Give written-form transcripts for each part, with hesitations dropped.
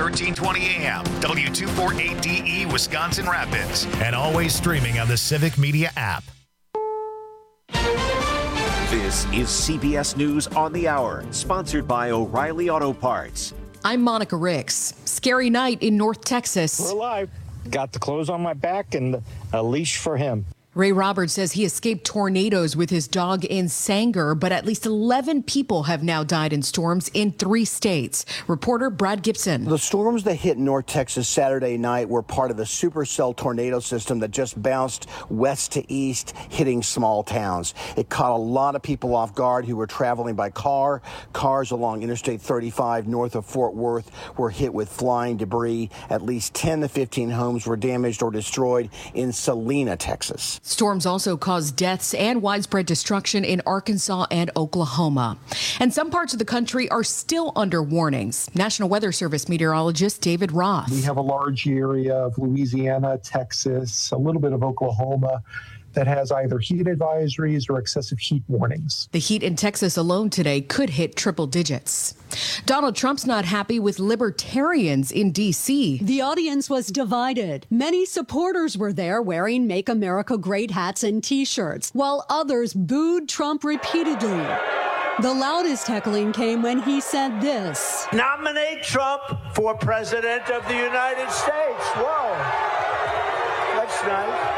1320 AM, W248DE, Wisconsin Rapids, and always streaming on the Civic Media app. This is CBS News on the Hour, sponsored by O'Reilly Auto Parts. I'm Monica Ricks. Scary night in North Texas. We're alive. Got the clothes on my back and a leash for him. Ray Roberts says he escaped tornadoes with his dog in Sanger, but at least 11 people have now died in storms in 3 states. Reporter Brad Gibson. The storms that hit North Texas Saturday night were part of a supercell tornado system that just bounced west to east, hitting small towns. It caught a lot of people off guard who were traveling by car. Cars along Interstate 35 north of Fort Worth were hit with flying debris. At least 10 to 15 homes were damaged or destroyed in Salina, Texas. Storms also caused deaths and widespread destruction in Arkansas and Oklahoma. And some parts of the country are still under warnings. National Weather Service meteorologist David Roth. We have a large area of Louisiana, Texas, a little bit of Oklahoma that has either heat advisories or excessive heat warnings. The heat in Texas alone today could hit triple digits. Donald Trump's not happy with libertarians in D.C. The audience was divided. Many supporters were there wearing Make America Great hats and T-shirts, while others booed Trump repeatedly. The loudest heckling came when he said this: "Nominate Trump for President of the United States." Whoa, that's nice.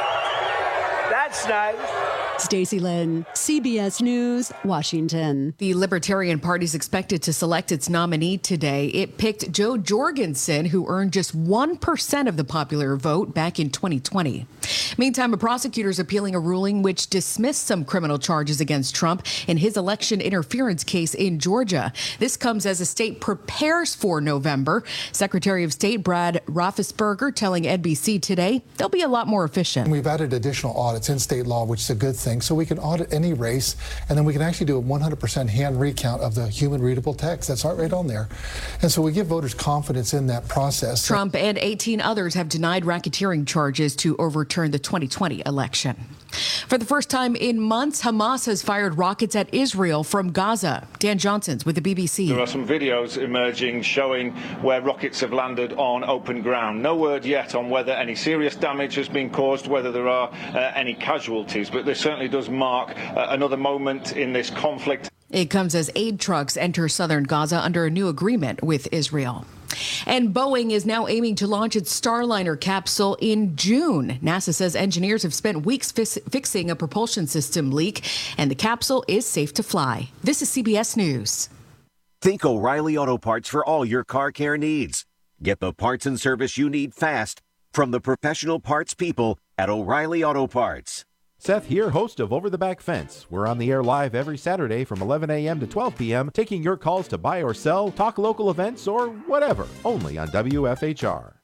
That's nice. Stacey Lynn, CBS News, Washington. The Libertarian Party is expected to select its nominee today. It picked Joe Jorgensen, who earned just 1% of the popular vote back in 2020. Meantime, a prosecutor is appealing a ruling which dismissed some criminal charges against Trump in his election interference case in Georgia. This comes as the state prepares for November. Secretary of State Brad Raffensperger telling NBC today they'll be a lot more efficient. We've added additional audits in state law, which is a good thing, so we can audit any race, and then we can actually do a 100% hand recount of the human readable text. That's right on there. And so we give voters confidence in that process. Trump and 18 others have denied racketeering charges to overturn the 2020 election. For the first time in months, Hamas has fired rockets at Israel from Gaza. Dan Johnson's with the BBC. There are some videos emerging showing where rockets have landed on open ground. No word yet on whether any serious damage has been caused, whether there are any casualties, but this certainly does mark another moment in this conflict. It comes as aid trucks enter southern Gaza under a new agreement with Israel. And Boeing is now aiming to launch its Starliner capsule in June. NASA says engineers have spent weeks fixing a propulsion system leak, and the capsule is safe to fly. This is CBS News. Think O'Reilly Auto Parts for all your car care needs. Get the parts and service you need fast from the professional parts people at O'Reilly Auto Parts. Seth here, host of Over the Back Fence. We're on the air live every Saturday from 11 a.m. to 12 p.m., taking your calls to buy or sell, talk local events, or whatever, only on WFHR.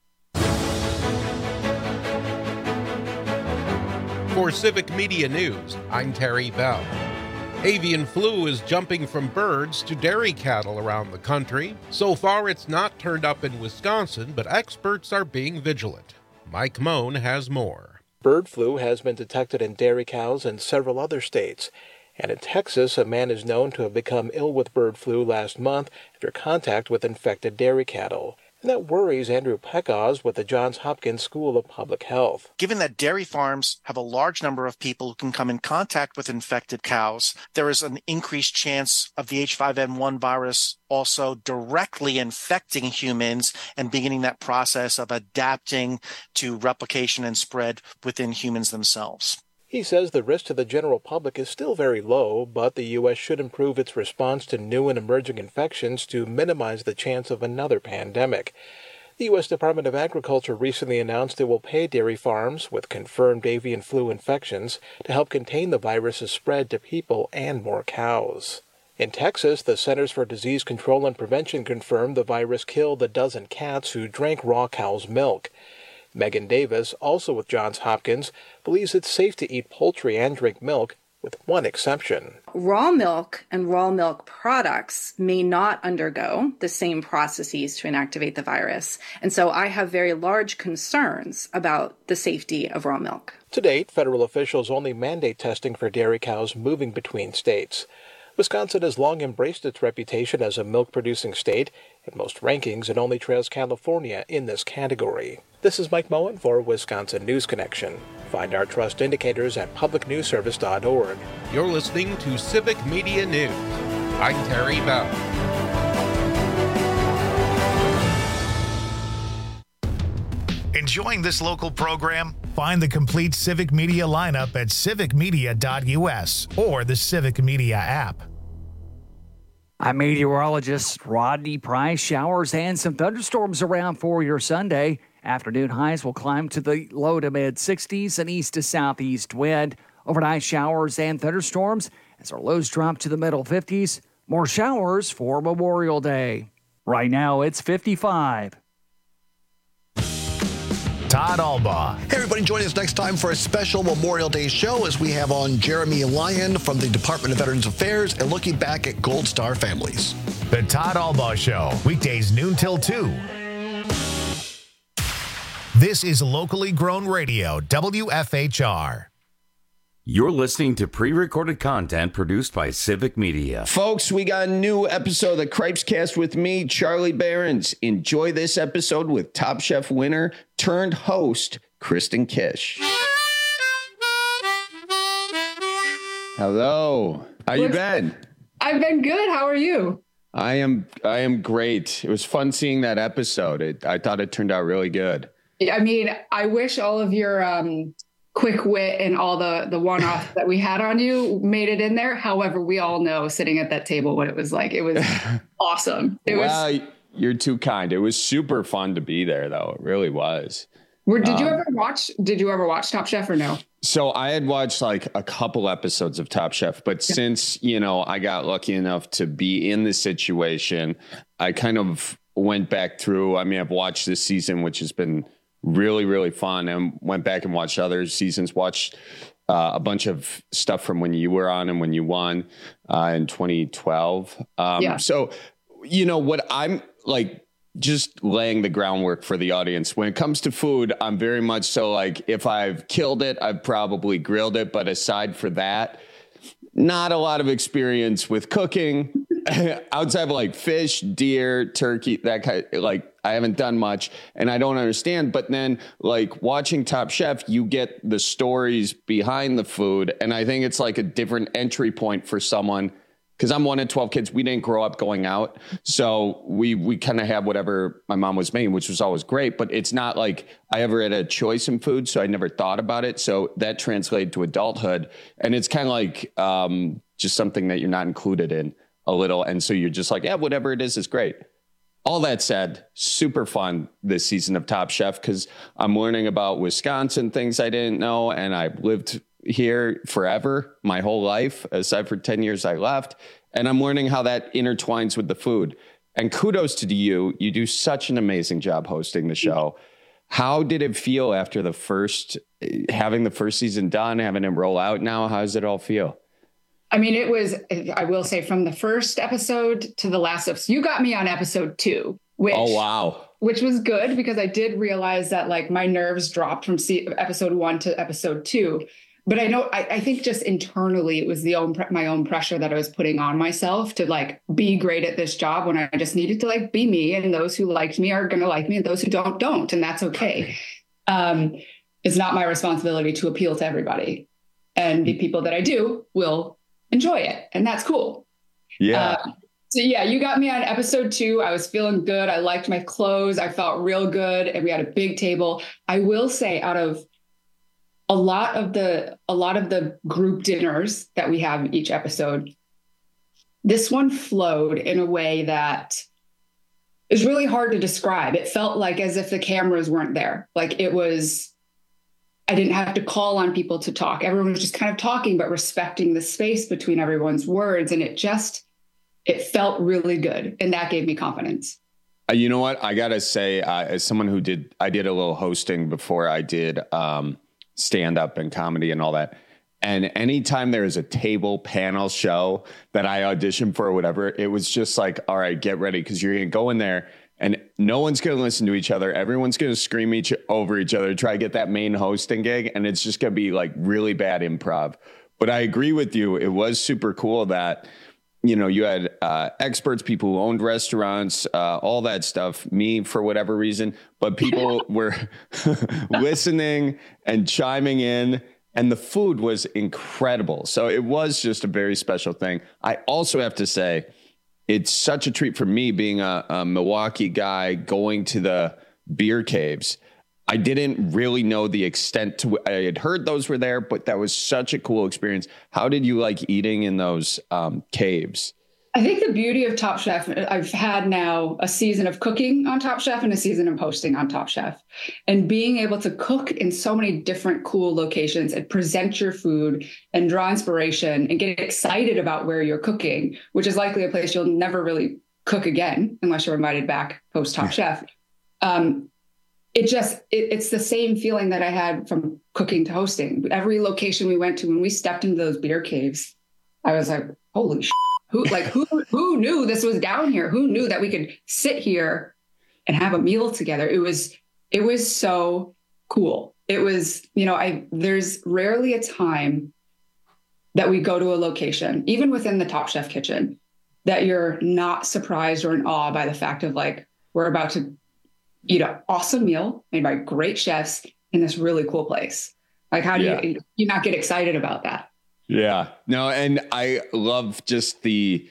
For Civic Media News, I'm Terry Bell. Avian flu is jumping from birds to dairy cattle around the country. So far, it's not turned up in Wisconsin, but experts are being vigilant. Mike Moan has more. Bird flu has been detected in dairy cows in several other states. And in Texas, a man is known to have become ill with bird flu last month after contact with infected dairy cattle. And that worries Andrew Peckoz with the Johns Hopkins School of Public Health. Given that dairy farms have a large number of people who can come in contact with infected cows, there is an increased chance of the H5N1 virus also directly infecting humans and beginning that process of adapting to replication and spread within humans themselves. He says the risk to the general public is still very low, but the U.S. should improve its response to new and emerging infections to minimize the chance of another pandemic. The U.S. Department of Agriculture recently announced it will pay dairy farms with confirmed avian flu infections to help contain the virus's spread to people and more cows. In Texas, the Centers for Disease Control and Prevention confirmed the virus killed a dozen cats who drank raw cow's milk. Megan Davis, also with Johns Hopkins, believes it's safe to eat poultry and drink milk, with one exception. Raw milk and raw milk products may not undergo the same processes to inactivate the virus, and so I have very large concerns about the safety of raw milk. To date, federal officials only mandate testing for dairy cows moving between states. Wisconsin has long embraced its reputation as a milk-producing state In most rankings, it only trails California in this category. This is Mike Moen for Wisconsin News Connection. Find our trust indicators at publicnewsservice.org. You're listening to Civic Media News. I'm Terry Bell. Enjoying this local program? Find the complete Civic Media lineup at civicmedia.us or the Civic Media app. I'm meteorologist Rodney Price. Showers and some thunderstorms around for your Sunday. Afternoon highs will climb to the low to mid 60s, an east to southeast wind. Overnight showers and thunderstorms as our lows drop to the middle 50s. More showers for Memorial Day. Right now it's 55. Todd Albaugh. Hey, everybody, join us next time for a special Memorial Day show as we have on Jeremy Lyon from the Department of Veterans Affairs and looking back at Gold Star families. The Todd Albaugh Show, weekdays noon till 2. This is locally grown radio, WFHR. You're listening to pre-recorded content produced by Civic Media. Folks, we got a new episode of the Cripes Cast with me, Charlie Behrens. Enjoy this episode with Top Chef winner turned host, Kristen Kish. Hello. How you been? I've been good. How are you? I am great. It was fun seeing that episode. I thought it turned out really good. I mean, I wish all of your quick wit and all the one-offs that we had on you made it in there. However, we all know sitting at that table what it was like. It was awesome. You're too kind. It was super fun to be there, though. It really was. Did you ever watch Top Chef or no? So I had watched like a couple episodes of Top Chef, but since, I got lucky enough to be in the situation, I kind of went back through. I mean, I've watched this season, which has been really, really fun, and went back and watched other seasons, watched a bunch of stuff from when you were on and when you won in 2012. So, what I'm like, just laying the groundwork for the audience. When it comes to food, I'm very much so like, if I've killed it, I've probably grilled it. But aside for that, not a lot of experience with cooking outside of like fish, deer, turkey, that kind of, like, I haven't done much and I don't understand. But then like watching Top Chef, you get the stories behind the food. And I think it's like a different entry point for someone, because I'm one of 12 kids. We didn't grow up going out. So we kind of have whatever my mom was making, which was always great. But it's not like I ever had a choice in food. So I never thought about it. So that translated to adulthood. And it's kind of like just something that you're not included in a little. And so you're just like, yeah, whatever it is great. All that said, super fun this season of Top Chef, because I'm learning about Wisconsin, things I didn't know. And I've lived here forever, my whole life, aside for 10 years I left. And I'm learning how that intertwines with the food. And kudos to you. You do such an amazing job hosting the show. How did it feel after having the first season done, having it roll out now? How does it all feel? I mean, it was, I will say, from the first episode to the last episode, you got me on episode 2, which, oh, wow, which was good, because I did realize that like my nerves dropped from episode 1 to episode 2. But I think just internally, it was my own pressure that I was putting on myself to like be great at this job, when I just needed to like be me, and those who liked me are going to like me, and those who don't. And that's okay. It's not my responsibility to appeal to everybody, and the people that I do will enjoy it. And that's cool. Yeah. So yeah, you got me on episode 2. I was feeling good. I liked my clothes. I felt real good. And we had a big table. I will say, out of a lot of the group dinners that we have each episode, this one flowed in a way that is really hard to describe. It felt like as if the cameras weren't there. Like I didn't have to call on people to talk. Everyone was just kind of talking, but respecting the space between everyone's words. And it felt really good. And that gave me confidence. You know what? I got to say, as someone I did a little hosting before I did stand up and comedy and all that. And anytime there is a table panel show that I auditioned for or whatever, it was just like, all right, get ready, because you're going to go in there and no one's going to listen to each other. Everyone's going to scream over each other, try to get that main hosting gig. And it's just going to be like really bad improv. But I agree with you. It was super cool that you had experts, people who owned restaurants, all that stuff, me for whatever reason, but people were listening and chiming in, and the food was incredible. So it was just a very special thing. I also have to say, it's such a treat for me being a Milwaukee guy going to the beer caves. I didn't really know the extent to I had heard those were there, but that was such a cool experience. How did you like eating in those caves? I think the beauty of Top Chef, I've had now a season of cooking on Top Chef and a season of hosting on Top Chef, and being able to cook in so many different cool locations and present your food and draw inspiration and get excited about where you're cooking, which is likely a place you'll never really cook again unless you're invited back post Top Chef. It's the same feeling that I had from cooking to hosting. Every location we went to, when we stepped into those beer caves, I was like, holy shit. Who knew this was down here? Who knew that we could sit here and have a meal together? It was so cool. It was, there's rarely a time that we go to a location, even within the Top Chef kitchen, that you're not surprised or in awe by the fact of like, we're about to eat an awesome meal made by great chefs in this really cool place. Like, how do you not get excited about that? Yeah, no. And I love just the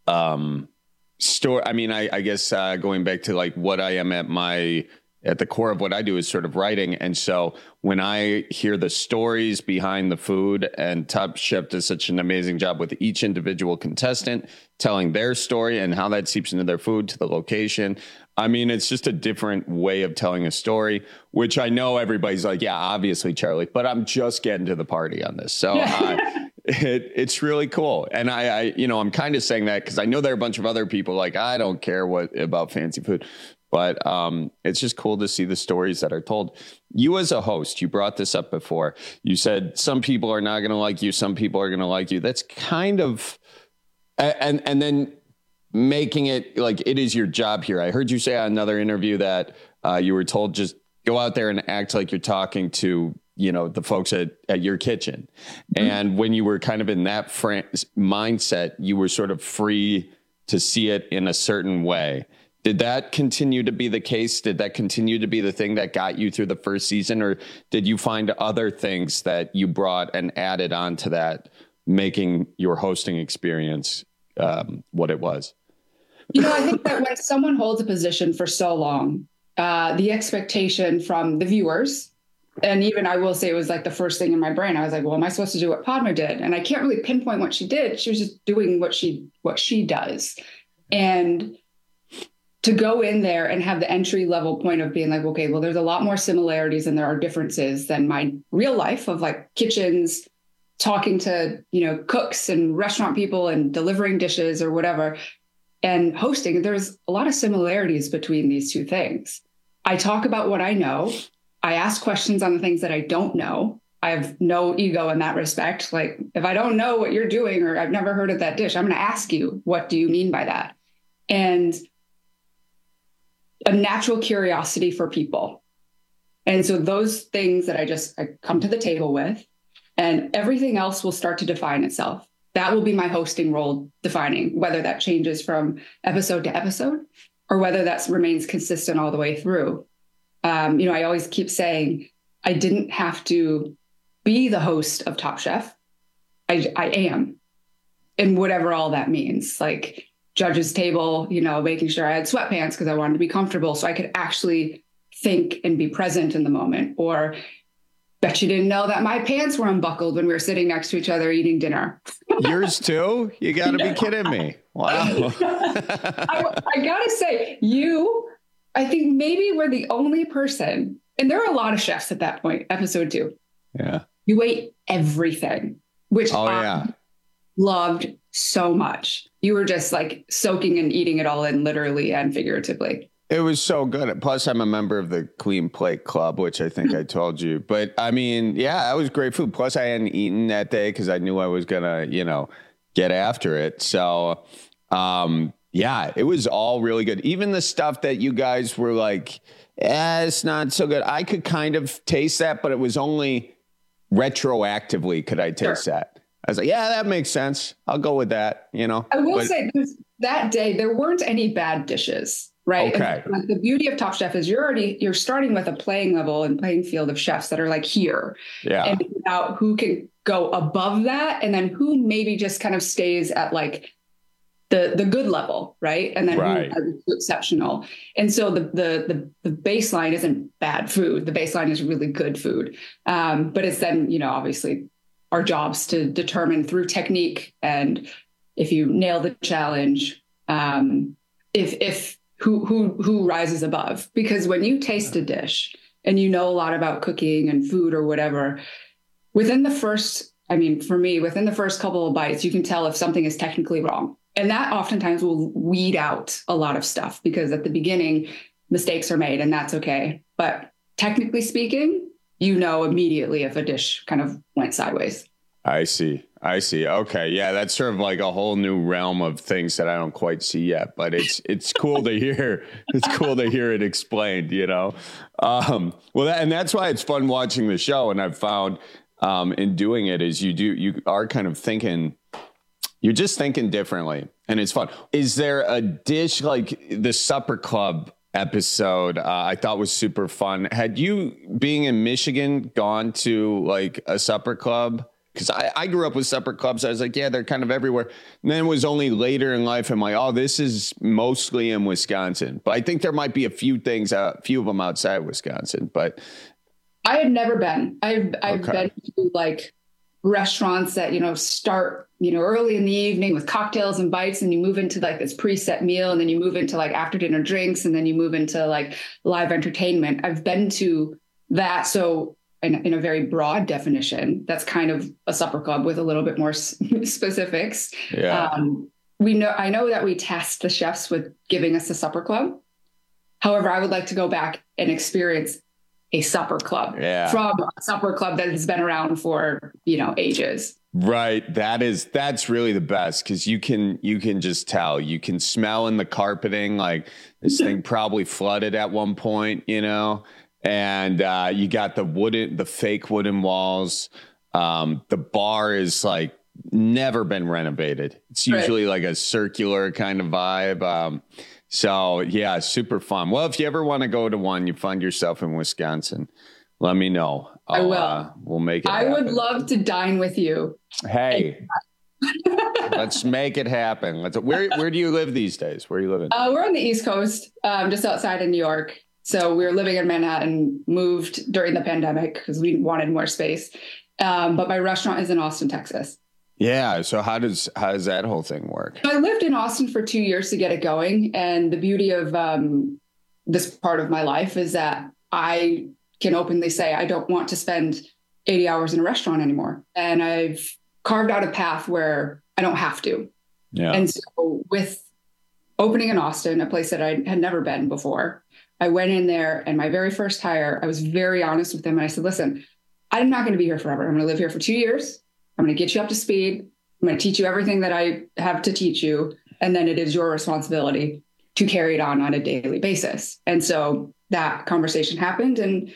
story. I mean, I guess going back to like what I am at the core of what I do is sort of writing. And so when I hear the stories behind the food, and Top Chef does such an amazing job with each individual contestant telling their story and how that seeps into their food to the location. I mean, it's just a different way of telling a story, which I know everybody's like, yeah, obviously, Charlie, but I'm just getting to the party on this. So it's really cool. And I'm kind of saying that because I know there are a bunch of other people like, I don't care about fancy food, but it's just cool to see the stories that are told. You as a host, you brought this up before. You said some people are not going to like you. Some people are going to like you. That's kind of, and then making it like it is your job here. I heard you say on another interview that you were told just go out there and act like you're talking to, the folks at your kitchen. Mm-hmm. And when you were kind of in that mindset, you were sort of free to see it in a certain way. Did that continue to be the case? Did that continue to be the thing that got you through the first season? Or did you find other things that you brought and added on to that, making your hosting experience what it was? I think that when someone holds a position for so long, the expectation from the viewers, and even I will say it was like the first thing in my brain, I was like, well, am I supposed to do what Padma did? And I can't really pinpoint what she did. She was just doing what she does. And to go in there and have the entry level point of being like, okay, well, there's a lot more similarities than there are differences than my real life of like kitchens, talking to, cooks and restaurant people and delivering dishes or whatever. And hosting, there's a lot of similarities between these two things. I talk about what I know. I ask questions on the things that I don't know. I have no ego in that respect. Like if I don't know what you're doing or I've never heard of that dish, I'm going to ask you, what do you mean by that? And a natural curiosity for people. And so those things that I come to the table with, and everything else will start to define itself. That will be my hosting role defining, whether that changes from episode to episode or whether that remains consistent all the way through. I always keep saying I didn't have to be the host of Top Chef. I am, and whatever all that means, like judges table, making sure I had sweatpants because I wanted to be comfortable so I could actually think and be present in the moment. Or bet you didn't know that my pants were unbuckled when we were sitting next to each other eating dinner. Yours too? You got to be kidding me. Wow. I got to say, I think maybe we're the only person, and there are a lot of chefs at that point, episode 2. Yeah. You ate everything, which I loved so much. You were just like soaking and eating it all in, literally and figuratively. It was so good. Plus, I'm a member of the Clean Plate Club, which I think I told you. But I mean, yeah, that was great food. Plus, I hadn't eaten that day because I knew I was going to, get after it. So, yeah, it was all really good. Even the stuff that you guys were like, it's not so good. I could kind of taste that, but it was only retroactively could I taste that. I was like, yeah, that makes sense. I'll go with that, you know. I will say that day, there weren't any bad dishes, right? Okay. And like the beauty of Top Chef is you're starting with a playing level and playing field of chefs that are like here. Yeah. And about who can go above that and then who maybe just kind of stays at like the good level, right? And then who is exceptional. And so the baseline isn't bad food. The baseline is really good food. But it's then, you know, obviously our jobs to determine through technique and if you nail the challenge, if who rises above. Because when you taste a dish and you know a lot about cooking and food or whatever, within the first, I mean, for me, within the first couple of bites, you can tell if something is technically wrong. And that oftentimes will weed out a lot of stuff because at the beginning, mistakes are made and that's okay. But technically speaking, you know immediately if a dish kind of went sideways. I see. Okay. Yeah, that's sort of like a whole new realm of things that I don't quite see yet, but it's cool to hear. It's cool to hear it explained, you know? And that's why it's fun watching the show. And I've found in doing it is you are kind of thinking, you're just thinking differently and it's fun. Is there a dish like the Supper Club episode I thought was super fun? Had you, being in Michigan, gone to like a supper club? Because I grew up with supper clubs. I was like, yeah, they're kind of everywhere. And then it was only later in life I'm like, oh, this is mostly in Wisconsin. But I think there might be a few of them outside Wisconsin. But I had never been. I've been to like restaurants that, you know, start, you know, early in the evening with cocktails and bites, and you move into like this preset meal, and then you move into like after dinner drinks, and then you move into like live entertainment. I've been to that. So in a very broad definition, that's kind of a supper club with a little bit more specifics. Yeah. I know that we tasked the chefs with giving us a supper club. However, I would like to go back and experience a supper club from a supper club that has been around for, you know, ages. Right. That's really the best because you can just tell, you can smell in the carpeting, like this thing probably flooded at one point, you know, and you got the fake wooden walls. The bar is like never been renovated. It's usually like a circular kind of vibe. So yeah, super fun. Well, if you ever want to go to one, you find yourself in Wisconsin, let me know. I will. We'll make it happen. I would love to dine with you. Hey, let's make it happen. Where do you live these days? Where are you living? We're on the East Coast, just outside of New York. So we were living in Manhattan, moved during the pandemic because we wanted more space. But my restaurant is in Austin, Texas. Yeah. So how does that whole thing work? I lived in Austin for 2 years to get it going. And the beauty of this part of my life is that I can openly say I don't want to spend 80 hours in a restaurant anymore. And I've carved out a path where I don't have to. Yeah. And so with opening in Austin, a place that I had never been before, I went in there and my very first hire, I was very honest with them. And I said, listen, I'm not going to be here forever. I'm going to live here for 2 years. I'm going to get you up to speed. I'm going to teach you everything that I have to teach you. And then it is your responsibility to carry it on a daily basis. And so that conversation happened. And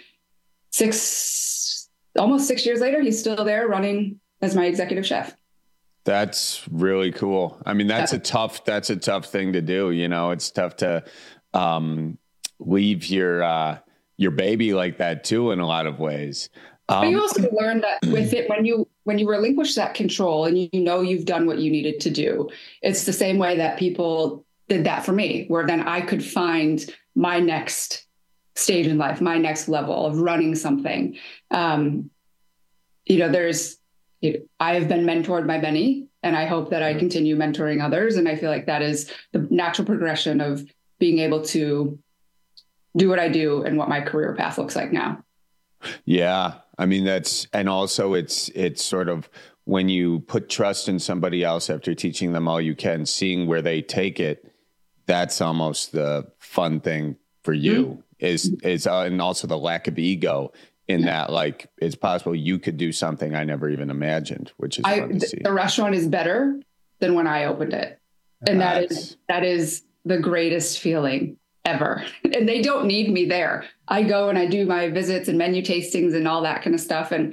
almost 6 years later, he's still there running as my executive chef. That's really cool. I mean, that's a tough thing to do. You know, it's tough to leave your baby like that too, in a lot of ways. But you also learn that with it, when you relinquish that control and you know you've done what you needed to do, it's the same way that people did that for me, where then I could find my next stage in life, my next level of running something. You know, I have been mentored by many, and I hope that I continue mentoring others. And I feel like that is the natural progression of being able to do what I do and what my career path looks like now. Yeah. I mean, and also it's sort of when you put trust in somebody else after teaching them all you can, seeing where they take it, that's almost the fun thing for you is and also the lack of ego in that, like, it's possible you could do something I never even imagined, which is fun to see. The restaurant is better than when I opened it. And that is the greatest feeling ever. And they don't need me there. I go and I do my visits and menu tastings and all that kind of stuff. And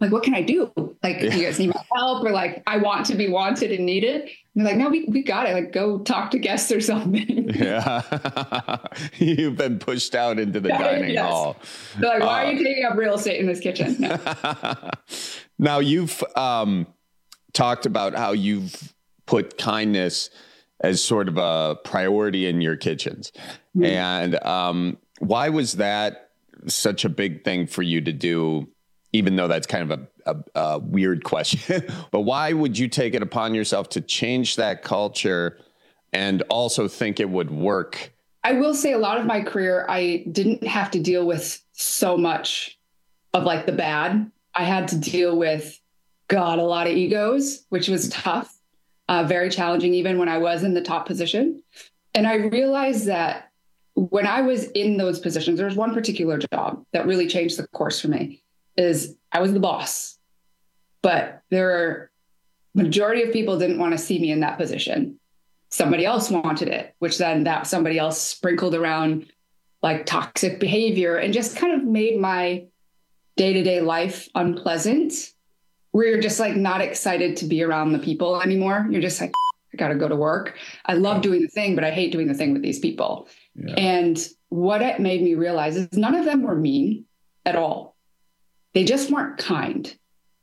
like, what can I do? Like, do you guys need my help? Or like, I want to be wanted and needed. And they're like, no, we got it. Like, go talk to guests or something. Yeah. You've been pushed out into the dining hall. They're like, why are you taking up real estate in this kitchen? No. Now, you've talked about how you've put kindness as sort of a priority in your kitchens. Mm-hmm. And why was that such a big thing for you to do, even though that's kind of a weird question? But why would you take it upon yourself to change that culture and also think it would work? I will say a lot of my career, I didn't have to deal with so much of like the bad. I had to deal with, a lot of egos, which was tough, very challenging, even when I was in the top position. And I realized that when I was in those positions, there was one particular job that really changed the course for me, is I was the boss, but majority of people didn't want to see me in that position. Somebody else wanted it, which then that somebody else sprinkled around like toxic behavior and just kind of made my day-to-day life unpleasant, where you're just like not excited to be around the people anymore. You're just like, I got to go to work. I love doing the thing, but I hate doing the thing with these people. Yeah. And what it made me realize is none of them were mean at all. They just weren't kind.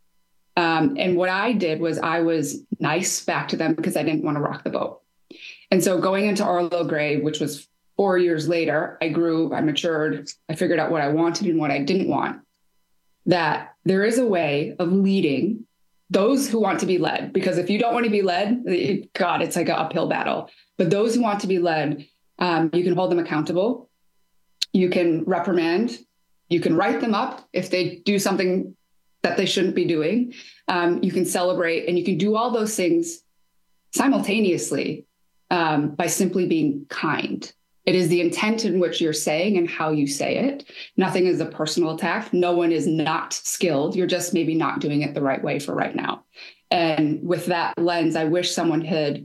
And what I did was I was nice back to them because I didn't want to rock the boat. And so going into Arlo Gray, which was 4 years later, I grew, I matured, I figured out what I wanted and what I didn't want. That there is a way of leading those who want to be led, because if you don't want to be led, it's like an uphill battle. But those who want to be led, you can hold them accountable. You can reprimand. You can write them up if they do something that they shouldn't be doing. You can celebrate, and you can do all those things simultaneously by simply being kind. It is the intent in which you're saying and how you say it. Nothing is a personal attack. No one is not skilled. You're just maybe not doing it the right way for right now. And with that lens, I wish someone had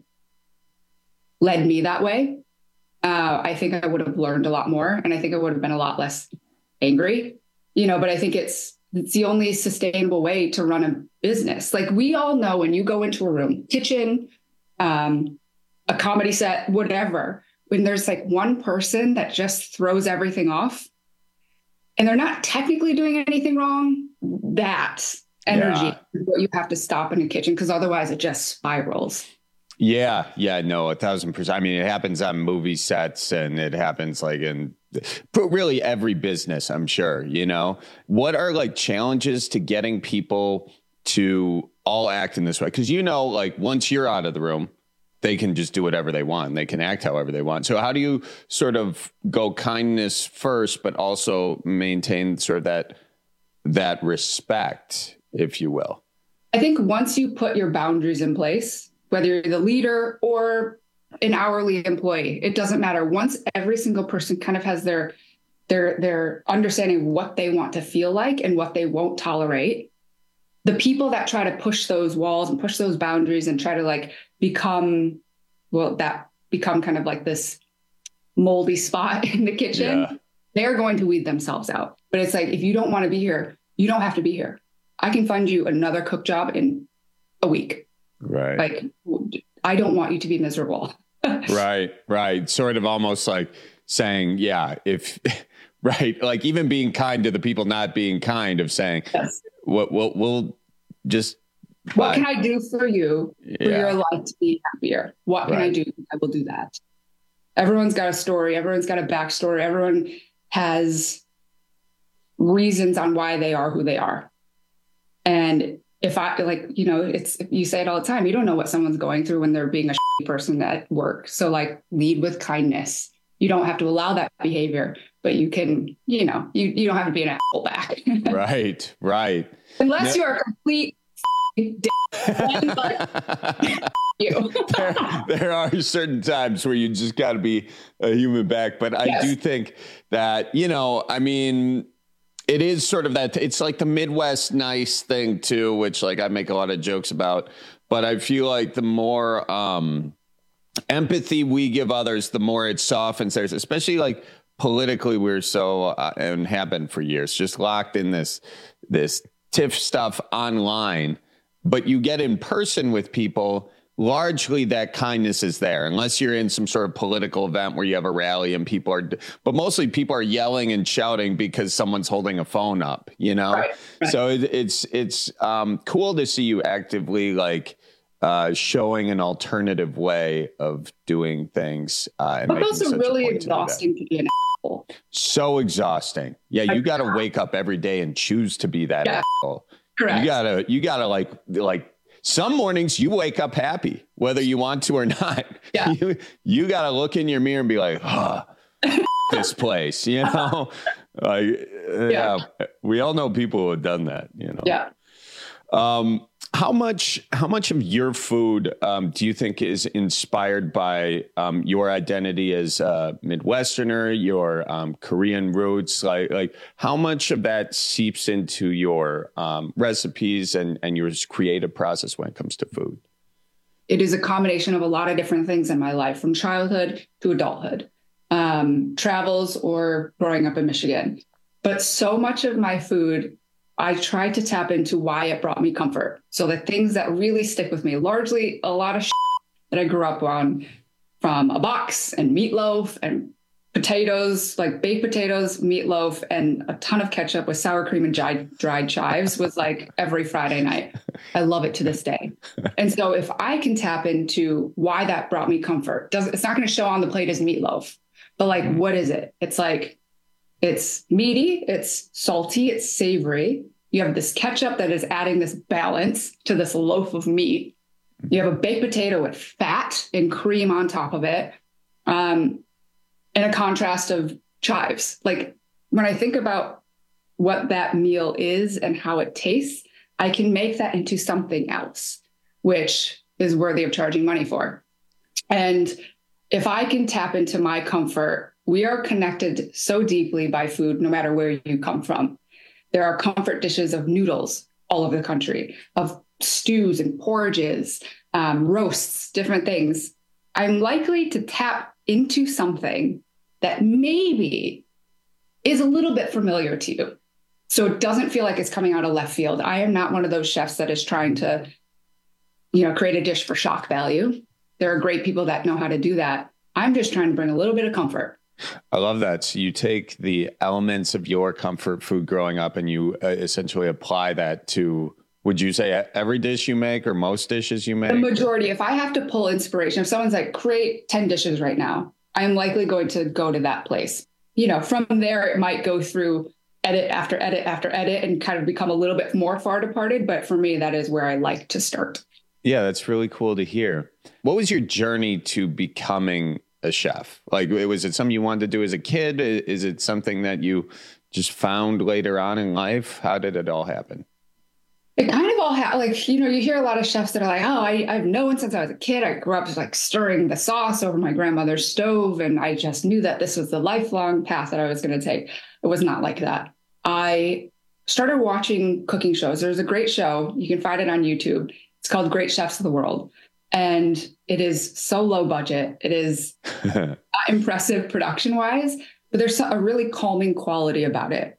led me that way. I think I would have learned a lot more, and I think I would have been a lot less angry, but I think it's the only sustainable way to run a business. Like, we all know when you go into a room, kitchen, a comedy set, whatever, when there's like one person that just throws everything off and they're not technically doing anything wrong, that energy is what you have to stop in a kitchen, because otherwise it just spirals. Yeah, no, 1,000%. I mean, it happens on movie sets, and it happens like in really every business, I'm sure. What are like challenges to getting people to all act in this way? Because like once you're out of the room, they can just do whatever they want. They can act however they want. So how do you sort of go kindness first, but also maintain sort of that respect, if you will? I think once you put your boundaries in place, whether you're the leader or an hourly employee, it doesn't matter. Once every single person kind of has their understanding what they want to feel like and what they won't tolerate, the people that try to push those walls and push those boundaries and try to like become kind of like this moldy spot in the kitchen, they're going to weed themselves out. But it's like, if you don't want to be here, you don't have to be here. I can find you another cook job in a week. Right. Like, I don't want you to be miserable. Right. Sort of almost like saying, like even being kind to the people not being kind, of saying, we'll just, what can I do for you for your life to be happier? What can I do? I will do that. Everyone's got a story. Everyone's got a backstory. Everyone has reasons on why they are who they are. And if I you say it all the time, you don't know what someone's going through when they're being a shitty person at work. So like, lead with kindness. You don't have to allow that behavior, but you can, you don't have to be an asshole back. Right. Unless you are a complete there are certain times where you just got to be a human back. But I do think that, I mean, it is sort of that, it's like the Midwest nice thing too, which like I make a lot of jokes about, but I feel like the more empathy we give others, the more it softens theirs, especially like politically, we're so, and have been for years, just locked in this TIFF stuff online, but you get in person with people, largely that kindness is there, unless you're in some sort of political event where you have a rally and but mostly people are yelling and shouting because someone's holding a phone up, Right. So it's cool to see you actively showing an alternative way of doing things. And but also really exhausting to be an asshole. So exhausting. Yeah, you got to wake up every day and choose to be that asshole. Correct. You gotta like some mornings you wake up happy, whether you want to or not. Yeah. You got to look in your mirror and be like, this place, Yeah, we all know people who have done that, Yeah. How much of your food do you think is inspired by your identity as a Midwesterner, your Korean roots? Like how much of that seeps into your recipes and your creative process when it comes to food? It is a combination of a lot of different things in my life, from childhood to adulthood, travels or growing up in Michigan. But so much of my food, I tried to tap into why it brought me comfort. So the things that really stick with me, largely a lot of that I grew up on, from a box and meatloaf and potatoes, like baked potatoes, meatloaf, and a ton of ketchup with sour cream and dried chives was like every Friday night. I love it to this day. And so if I can tap into why that brought me comfort, it's not going to show on the plate as meatloaf, but like, what is it? It's like, it's meaty, it's salty, it's savory. You have this ketchup that is adding this balance to this loaf of meat. You have a baked potato with fat and cream on top of it, and a contrast of chives. Like when I think about what that meal is and how it tastes, I can make that into something else, which is worthy of charging money for. And if I can tap into my comfort, we are connected so deeply by food, no matter where you come from. There are comfort dishes of noodles all over the country, of stews and porridges, roasts, different things. I'm likely to tap into something that maybe is a little bit familiar to you. So it doesn't feel like it's coming out of left field. I am not one of those chefs that is trying to, create a dish for shock value. There are great people that know how to do that. I'm just trying to bring a little bit of comfort. I love that. So you take the elements of your comfort food growing up and you essentially apply that to, would you say every dish you make or most dishes you make? The majority. If I have to pull inspiration, if someone's like, create 10 dishes right now, I'm likely going to go to that place. From there, it might go through edit after edit after edit and kind of become a little bit more far departed. But for me, that is where I like to start. Yeah, that's really cool to hear. What was your journey to becoming a chef? Like, was it something you wanted to do as a kid? Is it something that you just found later on in life? How did it all happen? It kind of all happened. You hear a lot of chefs that are like, oh, I've known since I was a kid. I grew up just like stirring the sauce over my grandmother's stove. And I just knew that this was the lifelong path that I was going to take. It was not like that. I started watching cooking shows. There's a great show. You can find it on YouTube. It's called Great Chefs of the World. And it is so low budget. It is not impressive production wise, but there's a really calming quality about it.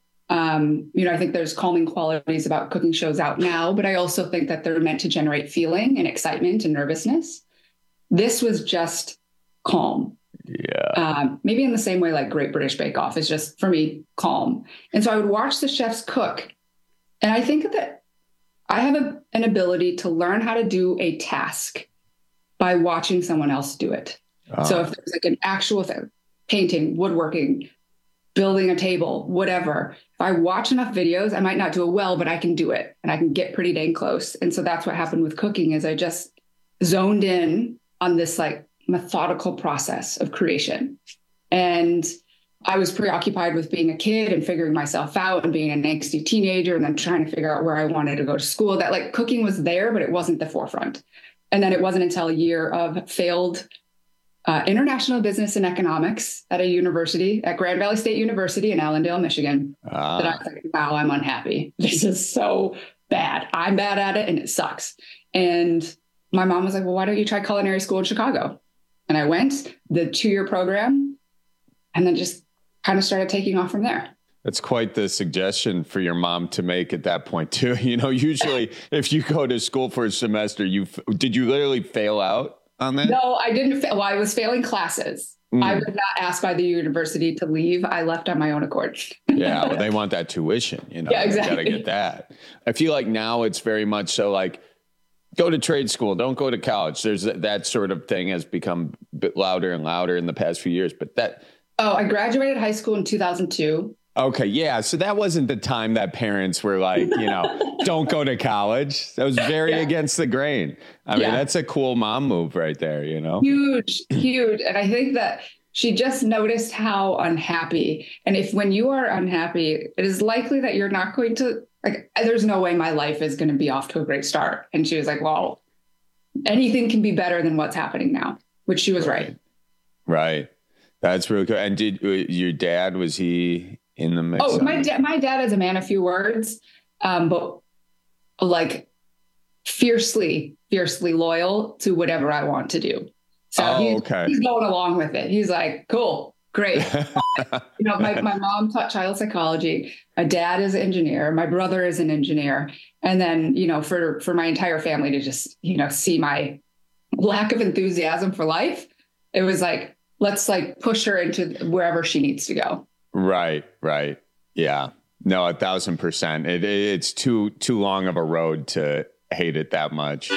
I think there's calming qualities about cooking shows out now, but I also think that they're meant to generate feeling and excitement and nervousness. This was just calm. Yeah. Maybe in the same way like Great British Bake Off is just, for me, calm. And so I would watch the chefs cook. And I think that I have an ability to learn how to do a task by watching someone else do it. So if there's like an actual thing, painting, woodworking, building a table, whatever, if I watch enough videos, I might not do it well, but I can do it and I can get pretty dang close. And so that's what happened with cooking is I just zoned in on this like methodical process of creation. And I was preoccupied with being a kid and figuring myself out and being an angsty teenager and then trying to figure out where I wanted to go to school. That like cooking was there, but it wasn't the forefront. And then it wasn't until a year of failed international business and economics at a university, at Grand Valley State University in Allendale, Michigan, that I was like, wow, I'm unhappy. This is so bad. I'm bad at it and it sucks. And my mom was like, well, why don't you try culinary school in Chicago? And I went, the 2-year program, and then just kind of started taking off from there. That's quite the suggestion for your mom to make at that point, too. You know, usually if you go to school for a semester, did you literally fail out on that? No, I didn't. Well, I was failing classes. I was not asked by the university to leave. I left on my own accord. Yeah, well, they want that tuition, you know. Yeah, exactly. You got to get that. I feel like now it's very much so like, go to trade school, don't go to college. There's that sort of thing has become a bit louder and louder in the past few years. But I graduated high school in 2002. Okay, yeah. So that wasn't the time that parents were like, you know, don't go to college. That was very against the grain. I mean, that's a cool mom move right there, you know? Huge. And I think that she just noticed how unhappy. And when you are unhappy, it is likely that you're not going to, like, there's no way my life is going to be off to a great start. And she was like, well, anything can be better than what's happening now, which she was right. Right. That's really cool. And did your dad, was he in the mix? Oh, my dad is a man of few words, but like fiercely loyal to whatever I want to do. So he's going along with it. He's like, cool, great. You know, my mom taught child psychology. My dad is an engineer. My brother is an engineer. And then, you know, for my entire family to just, you know, see my lack of enthusiasm for life, it was like, let's like push her into wherever she needs to go. Right. Yeah. No, 1,000%. It's too long of a road to hate it that much.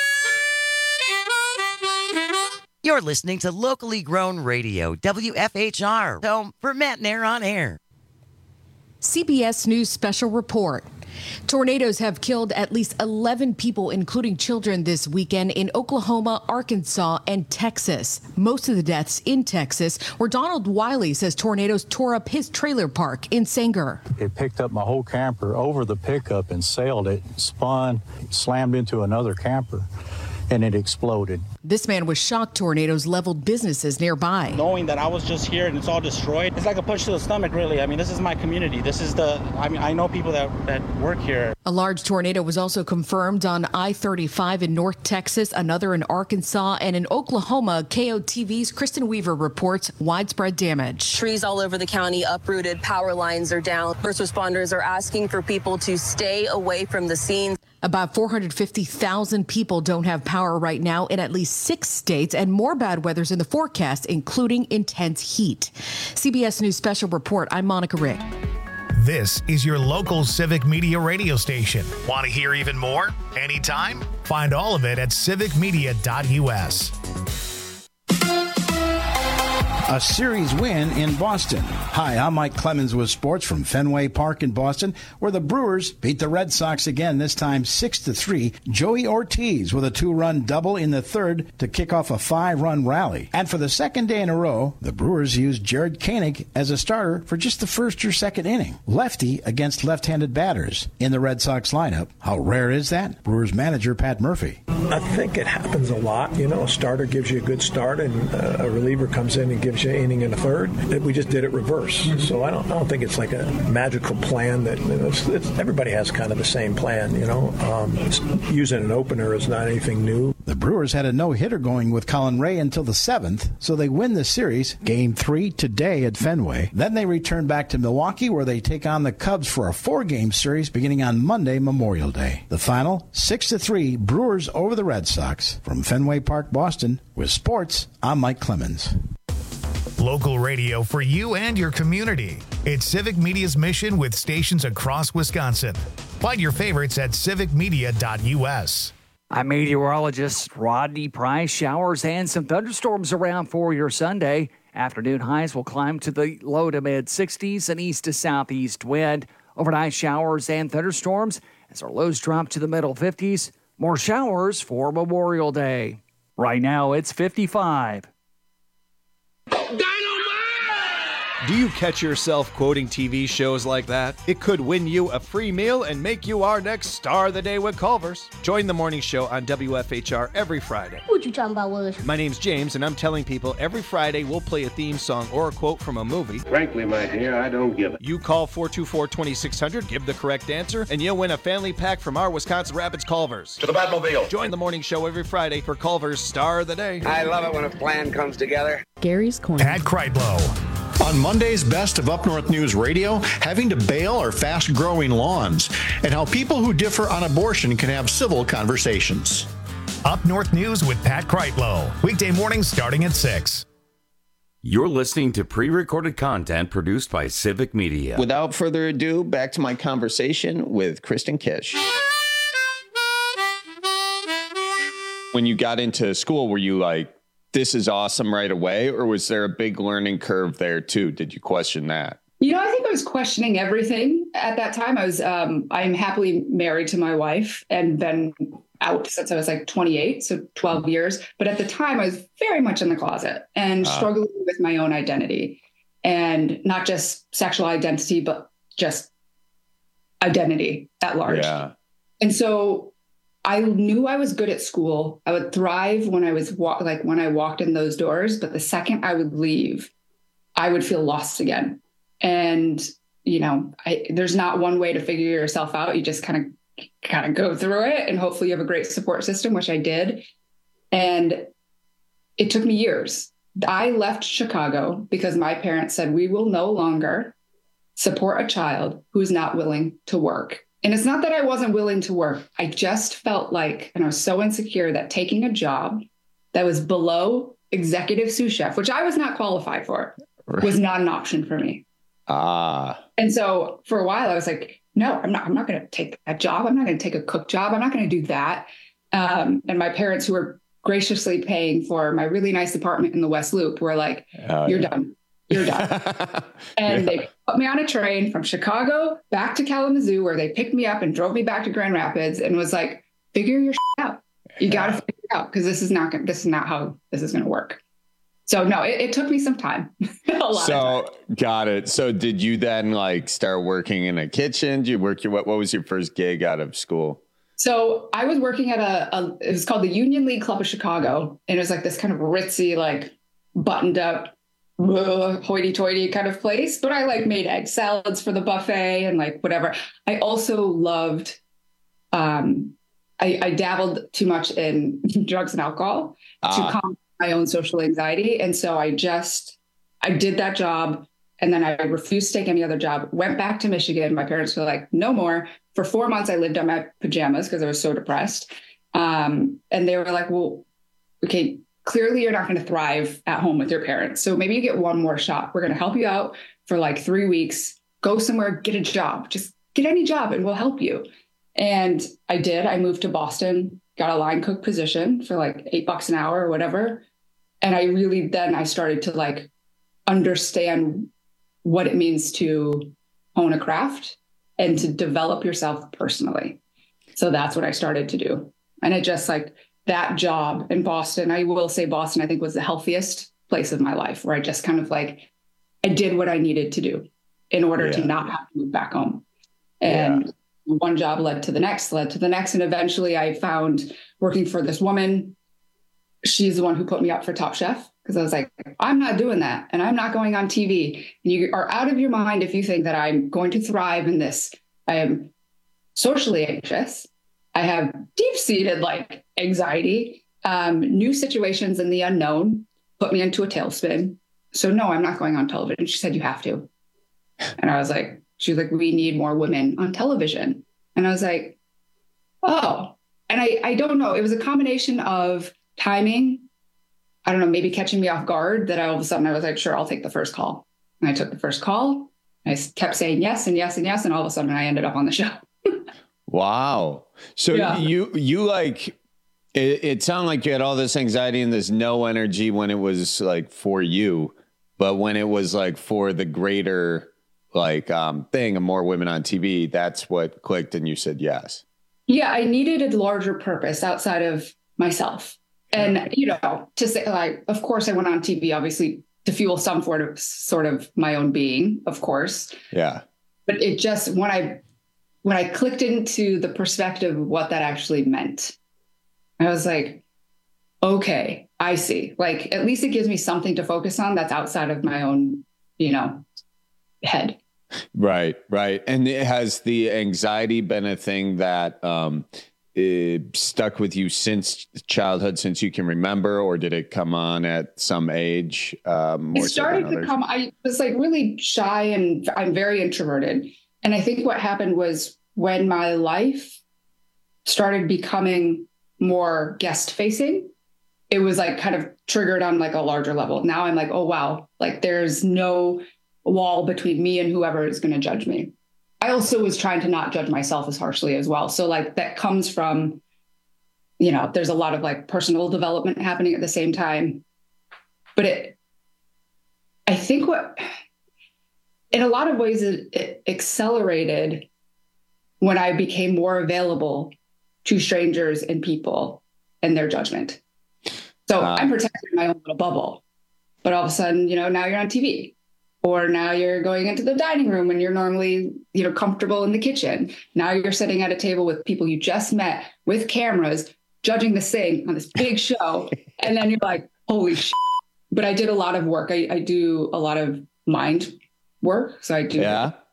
You're listening to locally grown radio, WFHR, home for Matt Nair on air. CBS News special report. Tornadoes have killed at least 11 people, including children, this weekend in Oklahoma, Arkansas, and Texas. Most of the deaths in Texas, where Donald Wiley says tornadoes tore up his trailer park in Sanger. It picked up my whole camper over the pickup and sailed it, spun, slammed into another camper, and it exploded. This man was shocked tornadoes leveled businesses nearby. Knowing that I was just here and it's all destroyed, it's like a punch to the stomach, really. I mean, this is my community. I know people that work here. A large tornado was also confirmed on I-35 in North Texas, another in Arkansas, and in Oklahoma. KOTV's Kristen Weaver reports widespread damage. Trees all over the county uprooted, power lines are down. First responders are asking for people to stay away from the scene. About 450,000 people don't have power right now in at least 6 states, and more bad weather's in the forecast, including intense heat. CBS News special report. I'm Monica Rick. This is your local Civic Media radio station. Want to hear even more? Anytime? Find all of it at civicmedia.us. A series win in Boston. Hi, I'm Mike Clemens with sports from Fenway Park in Boston, where the Brewers beat the Red Sox again, this time 6-3. Joey Ortiz with a 2-run double in the third to kick off a 5-run rally. And for the second day in a row, the Brewers used Jared Koenig as a starter for just the first or second inning. Lefty against left-handed batters in the Red Sox lineup. How rare is that? Brewers manager Pat Murphy. I think it happens a lot. You know, a starter gives you a good start and a reliever comes in and gives you an inning in a third. We just did it reverse. So I don't think it's like a magical plan that everybody has kind of the same plan, you know. Using an opener is not anything new. The Brewers had a no-hitter going with Colin Ray until the 7th, so they win the series, Game 3 today at Fenway. Then they return back to Milwaukee, where they take on the Cubs for a 4-game series beginning on Monday, Memorial Day. The final, 6-3, Brewers over the Red Sox. From Fenway Park, Boston, with sports, I'm Mike Clemens. Local radio for you and your community. It's Civic Media's mission with stations across Wisconsin. Find your favorites at civicmedia.us. I'm meteorologist Rodney Price. Showers and some thunderstorms around for your Sunday. Afternoon highs will climb to the low to mid 60s, an east to southeast wind. Overnight showers and thunderstorms as our lows drop to the middle 50s. More showers for Memorial Day. Right now it's 55. Do you catch yourself quoting TV shows like that? It could win you a free meal and make you our next star of the day with Culver's. Join the morning show on WFHR every Friday. What you talking about, Willis? My name's James, and I'm telling people every Friday we'll play a theme song or a quote from a movie. Frankly, my dear, I don't give it. You call 424-2600, give the correct answer, and you'll win a family pack from our Wisconsin Rapids Culver's. To the Batmobile. Join the morning show every Friday for Culver's Star of the Day. I love it when a plan comes together. Gary's Corner. Pat Kreitlow. On Monday's Best of Up North News Radio, having to bail our fast-growing lawns, and how people who differ on abortion can have civil conversations. Up North News with Pat Kreitlow. Weekday mornings starting at 6. You're listening to pre-recorded content produced by Civic Media. Without further ado, back to my conversation with Kristen Kish. When you got into school, were you like, this is awesome right away? Or was there a big learning curve there too? Did you question that? You know, I think I was questioning everything at that time. I'm happily married to my wife and been out since I was like 28, so 12 years. But at the time, I was very much in the closet and struggling with my own identity, and not just sexual identity, but just identity at large. Yeah. And so I knew I was good at school. I would thrive when I was when I walked in those doors. But the second I would leave, I would feel lost again. And, you know, there's not one way to figure yourself out. You just kind of go through it, and hopefully you have a great support system, which I did. And it took me years. I left Chicago because my parents said, we will no longer support a child who is not willing to work. And it's not that I wasn't willing to work. I just felt like, and I was so insecure, that taking a job that was below executive sous chef, which I was not qualified for, was not an option for me. And so for a while I was like, no, I'm not going to take that job. I'm not going to take a cook job. I'm not going to do that. And my parents, who were graciously paying for my really nice apartment in the West Loop, were like, you're done. You're done. And they put me on a train from Chicago back to Kalamazoo, where they picked me up and drove me back to Grand Rapids, and was like, figure your shit out. You got to figure it out, because this is not how this is going to work. So no, it took me some time. Got it. So did you then like start working in a kitchen? Did you work what was your first gig out of school? So I was working at it was called the Union League Club of Chicago. And it was like this kind of ritzy, like buttoned up, hoity-toity kind of place. But I like made egg salads for the buffet and like whatever. I also loved, I dabbled too much in drugs and alcohol to calm my own social anxiety. And so I did that job, and then I refused to take any other job, went back to Michigan. My parents were like, no more. For 4 months, I lived on my pajamas because I was so depressed. And they were like, well, okay, clearly you're not going to thrive at home with your parents. So maybe you get one more shot. We're going to help you out for like 3 weeks, go somewhere, get a job, just get any job and we'll help you. And I did. I moved to Boston, got a line cook position for like $8 an hour or whatever. And I started to like understand what it means to hone a craft and to develop yourself personally. So that's what I started to do. And it just like that job in Boston, I will say Boston, I think, was the healthiest place of my life, where I just kind of like, I did what I needed to do in order to not have to move back home. And one job led to the next. And eventually I found working for this woman. She's the one who put me up for Top Chef, because I was like, I'm not doing that. And I'm not going on TV. You are out of your mind if you think that I'm going to thrive in this. I am socially anxious. I have deep-seated like anxiety. New situations in the unknown put me into a tailspin. So no, I'm not going on television. She said, you have to. And I was like, she was like, we need more women on television. And I was like, oh. And I don't know. It was a combination of timing, I don't know, maybe catching me off guard, that all of a sudden I was like, sure, I'll take the first call. And I took the first call. I kept saying yes and yes and yes. And all of a sudden I ended up on the show. Wow. So you like, it sounded like you had all this anxiety and this no energy when it was like for you, but when it was like for the greater like thing of more women on TV, that's what clicked and you said yes. Yeah, I needed a larger purpose outside of myself. And, you know, to say, like, of course, I went on TV, obviously, to fuel some sort of my own being, of course. Yeah. But it just, when I clicked into the perspective of what that actually meant, I was like, okay, I see. Like, at least it gives me something to focus on that's outside of my own, you know, head. Right. And has the anxiety been a thing that stuck with you since childhood, since you can remember, or did it come on at some age? It started to come. I was like really shy, and I'm very introverted. And I think what happened was when my life started becoming more guest facing, it was like kind of triggered on like a larger level. Now I'm like, oh, wow, like there's no wall between me and whoever is going to judge me. I also was trying to not judge myself as harshly as well. So like that comes from, there's a lot of like personal development happening at the same time. But I think in a lot of ways, it accelerated when I became more available to strangers and people and their judgment. So I'm protected in my own little bubble, but all of a sudden, now you're on TV, or now you're going into the dining room when you're normally, comfortable in the kitchen. Now you're sitting at a table with people you just met with cameras, judging this thing on this big show. And then you're like, holy shit. But I did a lot of work. I do a lot of mind work. So I do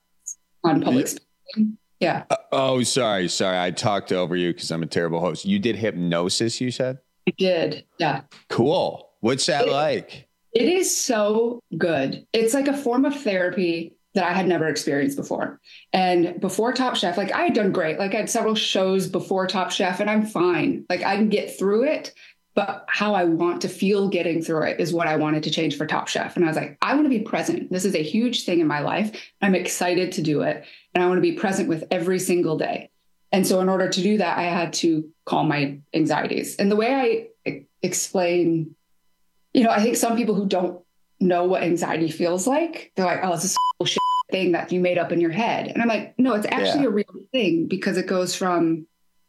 on public speaking. Yeah. Sorry. I talked over you because I'm a terrible host. You did hypnosis, you said? I did. Yeah. Cool. What's that like? It is so good. It's like a form of therapy that I had never experienced before. And before Top Chef, like I had done great. Like I had several shows before Top Chef and I'm fine. Like I can get through it, but how I want to feel getting through it is what I wanted to change for Top Chef. And I was like, I want to be present. This is a huge thing in my life. I'm excited to do it. And I want to be present with every single day. And so in order to do that, I had to calm my anxieties. And the way I explain, I think some people who don't know what anxiety feels like, they're like, oh, it's this bullshit thing that you made up in your head. And I'm like, no, it's actually a real thing because it goes from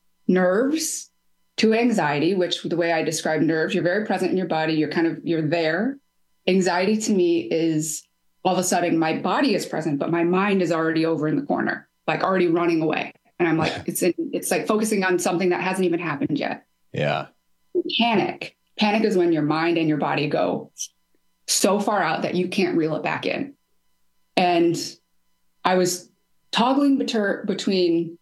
nerves to anxiety, which the way I describe nerves, you're very present in your body. You're there. Anxiety to me is all of a sudden my body is present, but my mind is already over in the corner, like already running away. And I'm like, it's like focusing on something that hasn't even happened yet. Yeah. Panic is when your mind and your body go so far out that you can't reel it back in. And I was toggling between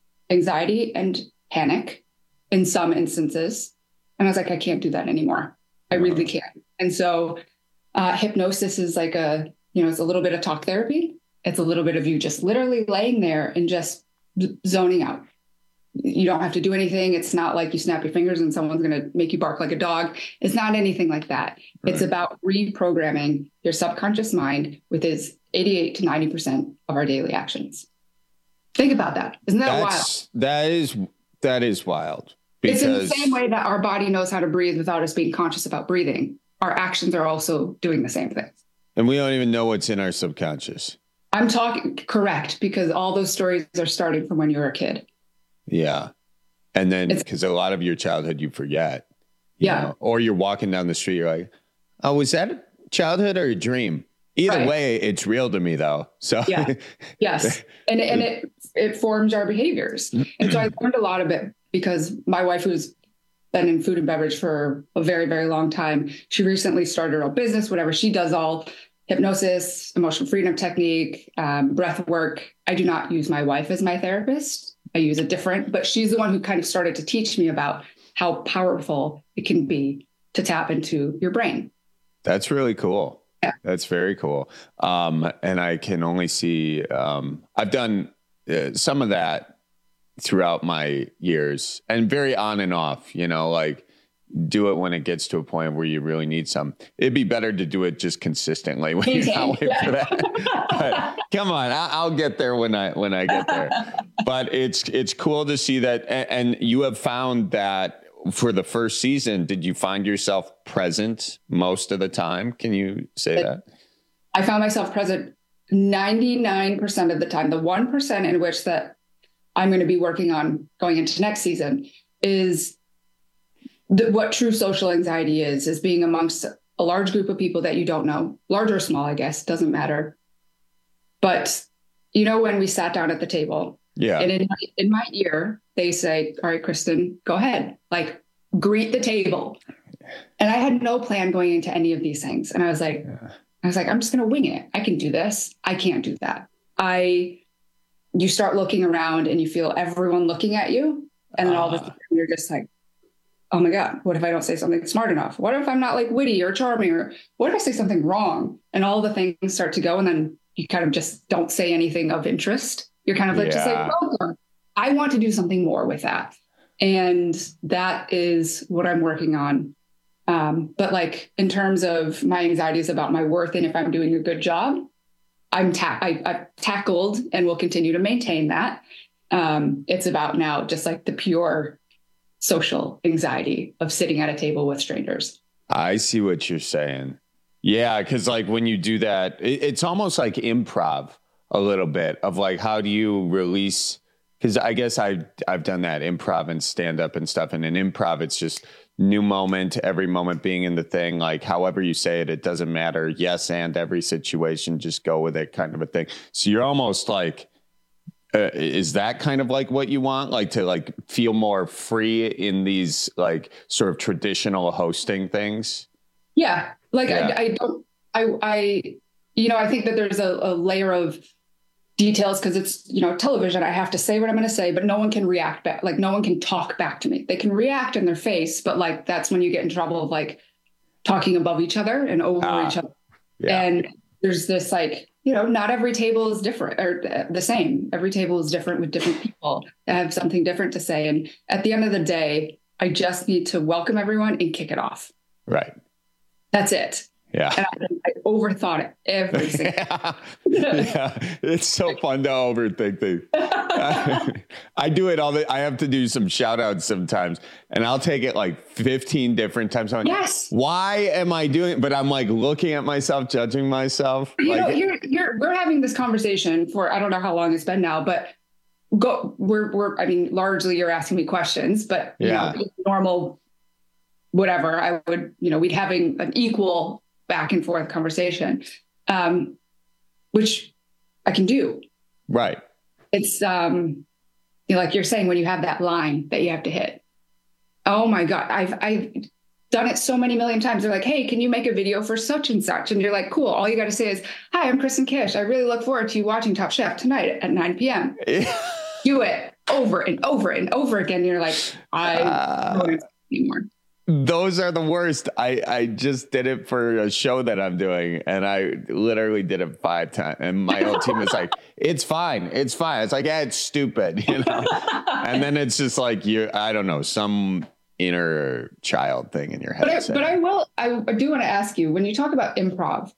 anxiety and panic in some instances. And I was like, I can't do that anymore. I really can't. And so hypnosis is like it's a little bit of talk therapy. It's a little bit of you just literally laying there and just zoning out. You don't have to do anything. It's not like you snap your fingers and someone's going to make you bark like a dog. It's not anything like that. Right. It's about reprogramming your subconscious mind with its 88 to 90% of our daily actions. Think about that. Isn't that wild? That is wild. It's in the same way that our body knows how to breathe without us being conscious about breathing. Our actions are also doing the same thing. And we don't even know what's in our subconscious. I'm talking correct because all those stories are starting from when you were a kid. Yeah. And then because a lot of your childhood you forget. You know? Or you're walking down the street, you're like, oh, was that a childhood or a dream? Either way, it's real to me though. So yes. And it forms our behaviors. And so I learned a lot of it because my wife, who's been in food and beverage for a very, very long time, she recently started her own business, whatever. She does all hypnosis, emotional freedom technique, breath work. I do not use my wife as my therapist. I use a different, but she's the one who kind of started to teach me about how powerful it can be to tap into your brain. That's really cool. Yeah. That's very cool. And I can only see, I've done some of that throughout my years and very on and off, like do it when it gets to a point where you really need some. It'd be better to do it just consistently when you're not waiting for that. But come on, I'll get there when I get there. But it's cool to see that. And you have found that for the first season, did you find yourself present most of the time? Can you say that? I found myself present 99% of the time. The 1% in which that I'm going to be working on going into next season is what true social anxiety is being amongst a large group of people that you don't know, large or small, I guess, doesn't matter. But, when we sat down at the table, and in my ear, they say, all right, Kristen, go ahead, like greet the table. And I had no plan going into any of these things. And I was like, I'm just going to wing it. I can do this. I can't do that. You start looking around and you feel everyone looking at you. And then all of a sudden you're just like, oh my God, what if I don't say something smart enough? What if I'm not like witty or charming? Or what if I say something wrong? And all the things start to go, and then you kind of just don't say anything of interest. You're kind of like, just like, welcome. I want to do something more with that. And that is what I'm working on. But like in terms of my anxieties about my worth and if I'm doing a good job, I've tackled and will continue to maintain that. It's about now just like the pure social anxiety of sitting at a table with strangers. I see what you're saying. Yeah, because like when you do that, it's almost like improv a little bit of like, how do you release? Because I guess I've done that improv and stand up and stuff. And in improv, it's just new moment, every moment being in the thing, like however you say it, it doesn't matter. Yes, and every situation, just go with it kind of a thing. So you're almost like, is that kind of like what you want? Like to like feel more free in these like sort of traditional hosting things? Yeah. Like I think that there's a layer of details because it's, television. I have to say what I'm going to say, but no one can react back. Like no one can talk back to me. They can react in their face, but like, that's when you get in trouble of like talking above each other and over each other. Yeah. And there's this like, not every table is different or the same. Every table is different with different people that have something different to say. And at the end of the day, I just need to welcome everyone and kick it off. Right. That's it. Yeah. And I overthought it every single time. Yeah. It's so fun to overthink things. I do it I have to do some shout outs sometimes and I'll take it like 15 different times. I'm like, yes. Why am I doing it? But I'm like looking at myself, judging myself. We're having this conversation for, I don't know how long it's been now, but largely you're asking me questions, but normal, whatever, I would, we'd having an equal back and forth conversation, which I can do. Right. It's like you're saying, when you have that line that you have to hit. Oh my God. I've done it so many million times. They're like, hey, can you make a video for such and such? And you're like, cool. All you got to say is, hi, I'm Kristen Kish. I really look forward to you watching Top Chef tonight at 9 p.m. Do it over and over and over again. You're like, I don't want to anymore. Those are the worst. I just did it for a show that I'm doing, and I literally did it 5 times. And my whole team was like, "It's fine, it's fine." It's like, "Yeah, it's stupid," And then it's just like I don't know, some inner child thing in your head. But I do want to ask you, when you talk about improv,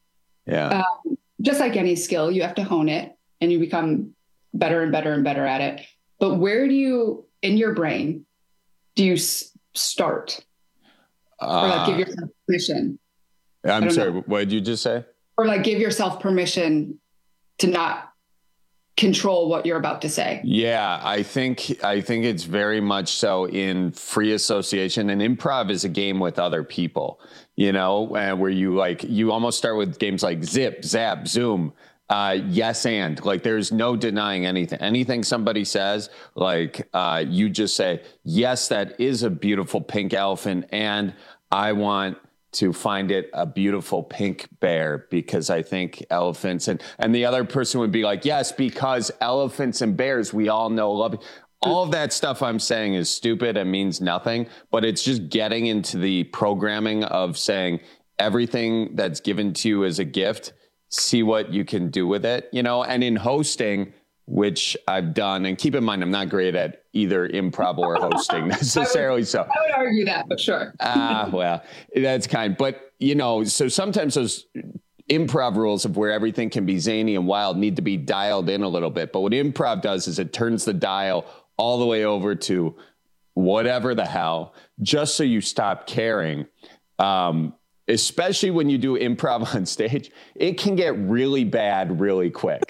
just like any skill, you have to hone it, and you become better and better and better at it. But where do you, in your brain, do you start? Or like give yourself permission. I'm sorry, what did you just say? Or like give yourself permission to not control what you're about to say. Yeah, I think it's very much so in free association, and improv is a game with other people, where you almost start with games like Zip, Zap, Zoom. Yes, and like there's no denying anything somebody says, like you just say, yes, that is a beautiful pink elephant, and I want to find it a beautiful pink bear because I think elephants and the other person would be like, yes, because elephants and bears, we all know love. All of that stuff I'm saying is stupid and means nothing, but it's just getting into the programming of saying everything that's given to you as a gift, see what you can do with it, and in hosting, which I've done, and keep in mind, I'm not great at either improv or hosting necessarily. I would argue that, but sure. Well, that's kind. But, so sometimes those improv rules of where everything can be zany and wild need to be dialed in a little bit. But what improv does is it turns the dial all the way over to whatever the hell, just so you stop caring. Especially when you do improv on stage, it can get really bad really quick.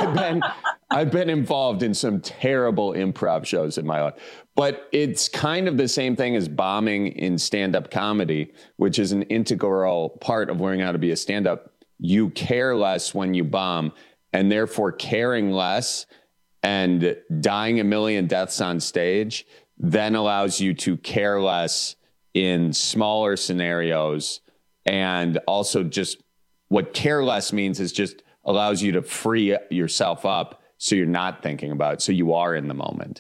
I've been involved in some terrible improv shows in my life, but it's kind of the same thing as bombing in stand-up comedy, which is an integral part of learning how to be a stand-up. You care less when you bomb, and therefore caring less and dying a million deaths on stage then allows you to care less in smaller scenarios. And also just what care less means is just allows you to free yourself up so you're not thinking about it. So you are in the moment.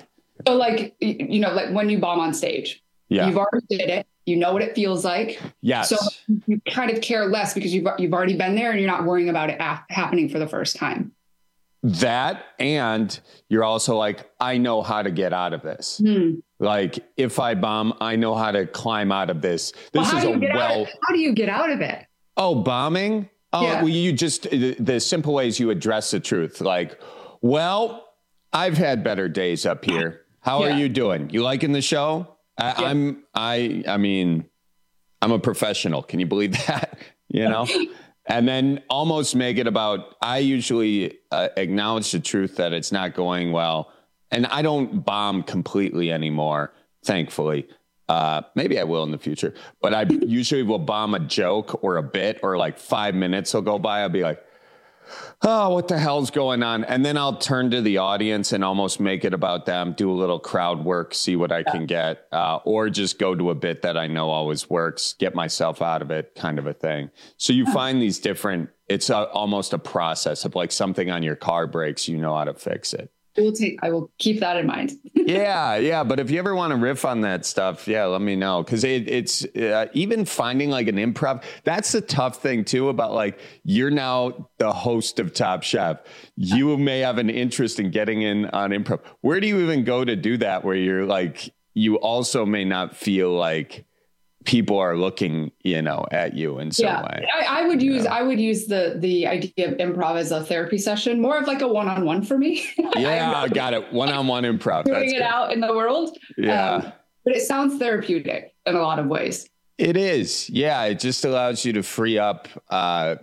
So like, you know, like when you bomb on stage, you've already did it. You know what it feels like. Yes. So you kind of care less because you've already been there and you're not worrying about it happening for the first time. That, and you're also like, I know how to get out of this. Like if I bomb, I know how to climb out of this. How do you get out of it? Oh, bombing? Oh, well, you just, the simple way is you address the truth. Like, well, I've had better days up here. How are you doing? You liking the show? I mean, I'm a professional. Can you believe that? You know? And then almost make it about, I usually acknowledge the truth that it's not going well. And I don't bomb completely anymore, thankfully. Maybe I will in the future. But I usually will bomb a joke or a bit, or like 5 minutes will go by. I'll be like, oh, what the hell's going on? And then I'll turn to the audience and almost make it about them, do a little crowd work, see what I can get, or just go to a bit that I know always works, get myself out of it, kind of a thing. So you find these different, it's almost a process of like something on your car breaks, you know how to fix it. I will keep that in mind. Yeah. But if you ever want to riff on that stuff, let me know. Because it's even finding like an improv. That's the tough thing too about like, you're now the host of Top Chef. You may have an interest in getting in on improv. Where do you even go to do that? Where you're like, you also may not feel like people are looking, at you in some way. I would use the idea of improv as a therapy session, more of like a one-on-one for me. I got it. One-on-one improv. Doing it out in the world. Yeah. But it sounds therapeutic in a lot of ways. It is. Yeah. It just allows you to free up. Yeah.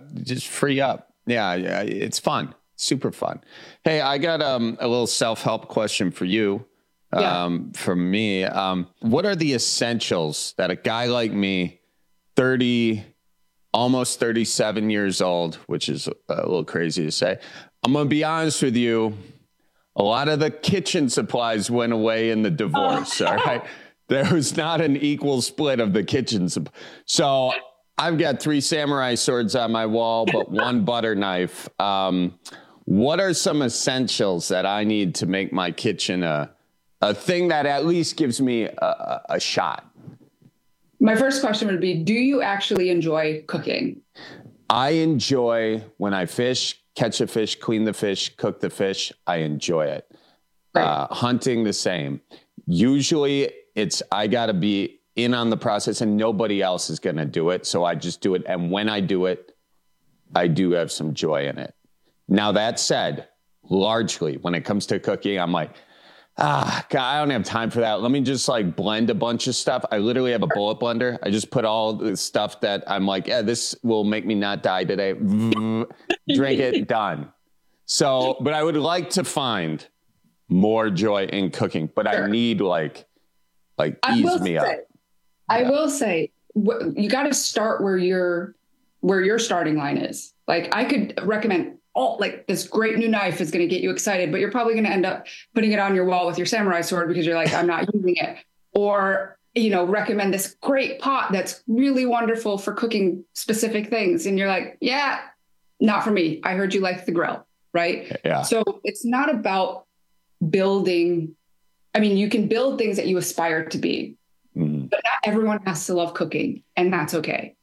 It's fun. Super fun. Hey, I got a little self-help question for you. From me, what are the essentials that a guy like me, 30, almost 37 years old, which is a little crazy to say. I'm going to be honest with you. A lot of the kitchen supplies went away in the divorce. All right. There was not an equal split of the kitchen. So I've got 3 samurai swords on my wall, but 1 butter knife. What are some essentials that I need to make my kitchen a thing that at least gives me a shot? My first question would be, do you actually enjoy cooking? I enjoy when I fish, catch a fish, clean the fish, cook the fish. I enjoy it. Right. Hunting, the same. Usually I got to be in on the process and nobody else is going to do it. So I just do it. And when I do it, I do have some joy in it. Now, that said, largely when it comes to cooking, I'm like, God, I don't have time for that. Let me just like blend a bunch of stuff. I literally have a bullet blender. I just put all the stuff that I'm like, this will make me not die today. Drink it, done. So, but I would like to find more joy in cooking, but I need like ease me up. I will say, you got to start where your starting line is. Like I could recommend this great new knife is going to get you excited, but you're probably going to end up putting it on your wall with your samurai sword because you're like, I'm not using it. Or, recommend this great pot that's really wonderful for cooking specific things. And you're like, yeah, not for me. I heard you like the grill, right? Yeah. So it's not about building. I mean, you can build things that you aspire to be, but not everyone has to love cooking, and that's okay.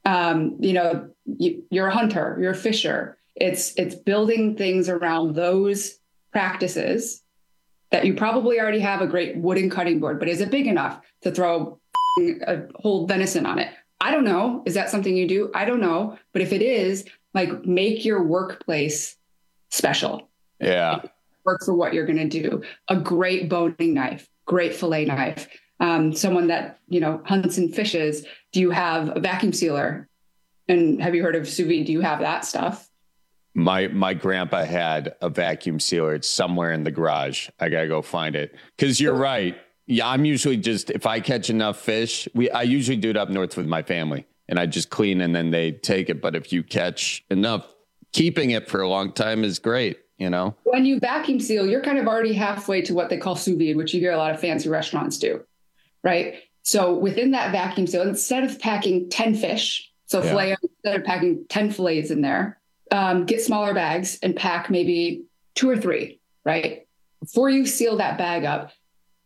You're a hunter, you're a fisher. It's building things around those practices that you probably already have a great wooden cutting board, but is it big enough to throw a whole venison on it? I don't know. Is that something you do? I don't know. But if it is, like, make your workplace special. Yeah. Work for what you're going to do. A great boning knife, great fillet knife. Someone that, hunts and fishes. Do you have a vacuum sealer? And have you heard of sous vide? Do you have that stuff? My grandpa had a vacuum sealer. It's somewhere in the garage. I got to go find it. Because you're right. Yeah, I'm usually just, if I catch enough fish, I usually do it up north with my family. And I just clean and then they take it. But if you catch enough, keeping it for a long time is great, When you vacuum seal, you're kind of already halfway to what they call sous vide, which you hear a lot of fancy restaurants do, right? So within that vacuum seal, instead of packing 10 fish, filet, instead of packing 10 fillets in there, get smaller bags and pack maybe 2 or 3, right? Before you seal that bag up,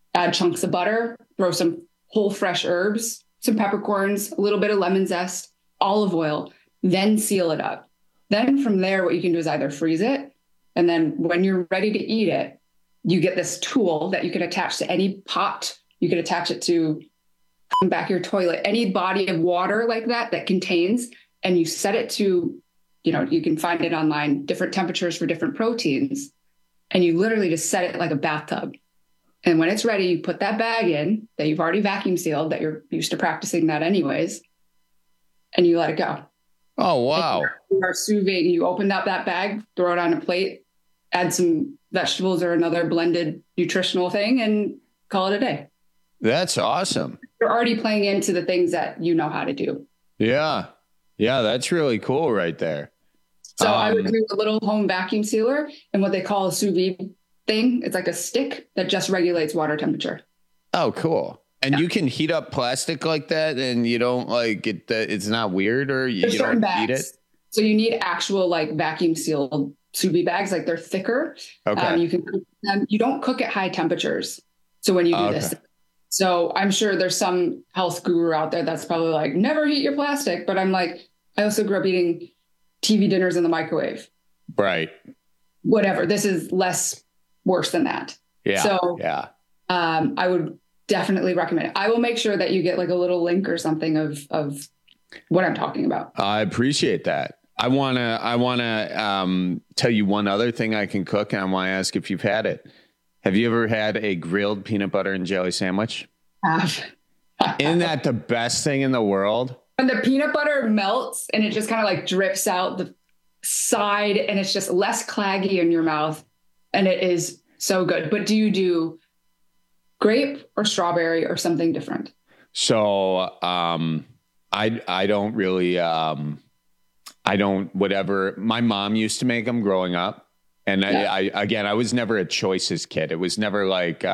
add chunks of butter, throw some whole fresh herbs, some peppercorns, a little bit of lemon zest, olive oil, then seal it up. Then from there, what you can do is either freeze it, and then when you're ready to eat it, you get this tool that you can attach to any pot. You can attach it to back your toilet, any body of water like that contains, and you set it to, you can find it online, different temperatures for different proteins. And you literally just set it like a bathtub. And when it's ready, you put that bag in that you've already vacuum sealed, that you're used to practicing that anyways, and you let it go. Oh, wow. You are sous vide. You open up that bag, throw it on a plate, add some vegetables or another blended nutritional thing, and call it a day. That's awesome. You're already playing into the things that you know how to do. Yeah. Yeah, that's really cool right there. So I would do a little home vacuum sealer and what they call a sous vide thing. It's like a stick that just regulates water temperature. Oh, cool. And you can heat up plastic like that, and you don't it's not weird, or you don't eat it? So you need actual vacuum sealed sous vide bags, they're thicker. Okay. You don't cook at high temperatures. So when you do this, so I'm sure there's some health guru out there that's probably never heat your plastic, but I'm I also grew up eating TV dinners in the microwave. Right. Whatever. This is worse than that. Yeah. So yeah. I would definitely recommend it. I will make sure that you get a little link or something of what I'm talking about. I appreciate that. I want to tell you one other thing I can cook, and I want to ask if you've had it. Have you ever had a grilled peanut butter and jelly sandwich? Isn't that the best thing in the world? When the peanut butter melts and it just kind of drips out the side, and it's just less claggy in your mouth, and it is so good. But do you do grape or strawberry or something different? So I don't really I don't whatever. My mom used to make them growing up, and I was never a choices kid. It was never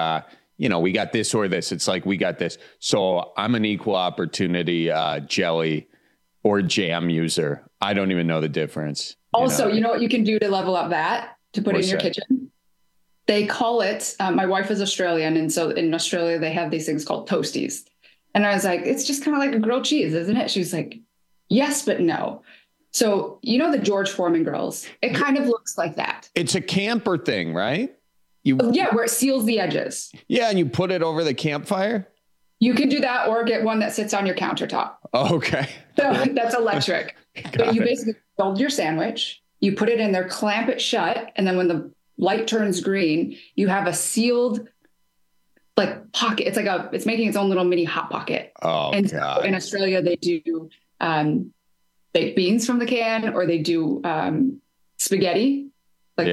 we got this or this. It's we got this. So I'm an equal opportunity jelly or jam user. I don't even know the difference. Also, you know what you can do to level up that, to put it in your kitchen? They call it, my wife is Australian. And so in Australia, they have these things called toasties. And I was like, it's just kind of like a grilled cheese, isn't it? She was like, yes, but no. So, the George Foreman grills, it kind of looks like that. It's a camper thing, right? Where it seals the edges. Yeah, and you put it over the campfire? You can do that, or get one that sits on your countertop. Okay. So that's electric. But you basically build your sandwich, you put it in there, clamp it shut, and then when the light turns green, you have a sealed pocket. It's it's making its own little mini hot pocket. Oh, and God. So in Australia, they do baked beans from the can, or they do spaghetti. Put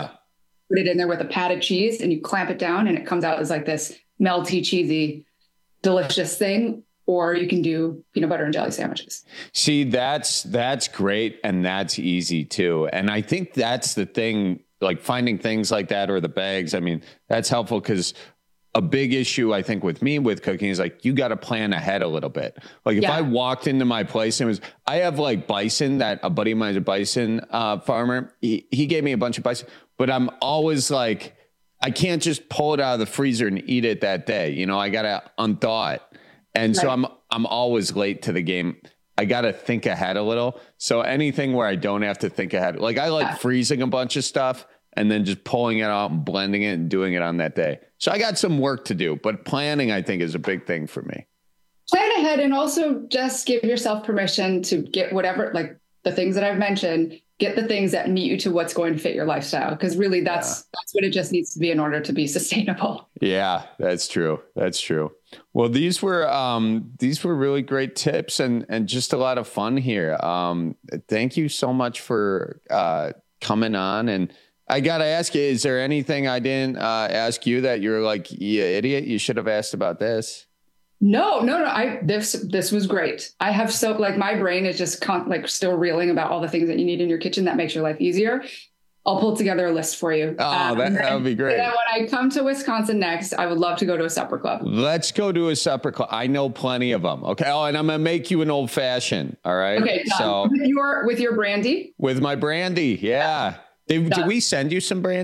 it in there with a patted cheese, and you clamp it down, and it comes out as this melty, cheesy, delicious thing. Or you can do peanut butter and jelly sandwiches. See, that's great, and that's easy too. And I think that's the thing, finding things like that, or the bags. I mean, that's helpful, because a big issue I think with me with cooking is you got to plan ahead a little bit. If I walked into my place and I have bison, that a buddy of mine is a bison farmer. He gave me a bunch of bison, but I'm always I can't just pull it out of the freezer and eat it that day. I got to unthaw it. And so I'm always late to the game. I got to think ahead a little. So anything where I don't have to think ahead, I like freezing a bunch of stuff and then just pulling it out and blending it and doing it on that day. So I got some work to do, but planning, I think, is a big thing for me. Plan ahead, and also just give yourself permission to get whatever, the things that I've mentioned, get the things that meet you to what's going to fit your lifestyle. Because really that's what it just needs to be in order to be sustainable. Yeah, that's true. That's true. Well, these were really great tips and just a lot of fun here. Thank you so much for coming on. And I got to ask you, is there anything I didn't ask you that you're you idiot, you should have asked about this? No. This was great. I have my brain is just still reeling about all the things that you need in your kitchen that makes your life easier. I'll pull together a list for you. Oh, that would be great. And when I come to Wisconsin next, I would love to go to a supper club. Let's go to a supper club. I know plenty of them. Okay. Oh, and I'm going to make you an old fashioned. All right. Okay. Done. So with your brandy. With my brandy. Yeah. Did we send you some brandy?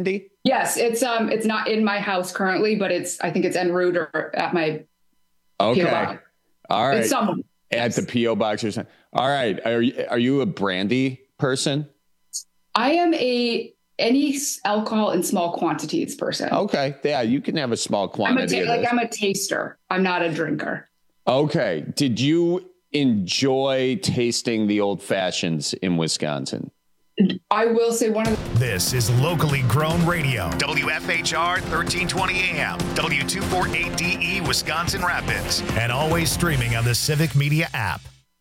Yes, it's not in my house currently, but I think it's en route or at my PO box. All right. It's someone at the PO box or something. All right. Are you a brandy person? I am any alcohol in small quantities person. Okay. Yeah, you can have a small quantity. I'm a taster. I'm not a drinker. Okay. Did you enjoy tasting the old fashions in Wisconsin? I will say This is locally grown radio. WFHR 1320 AM, W248DE, Wisconsin Rapids, and always streaming on the Civic Media app.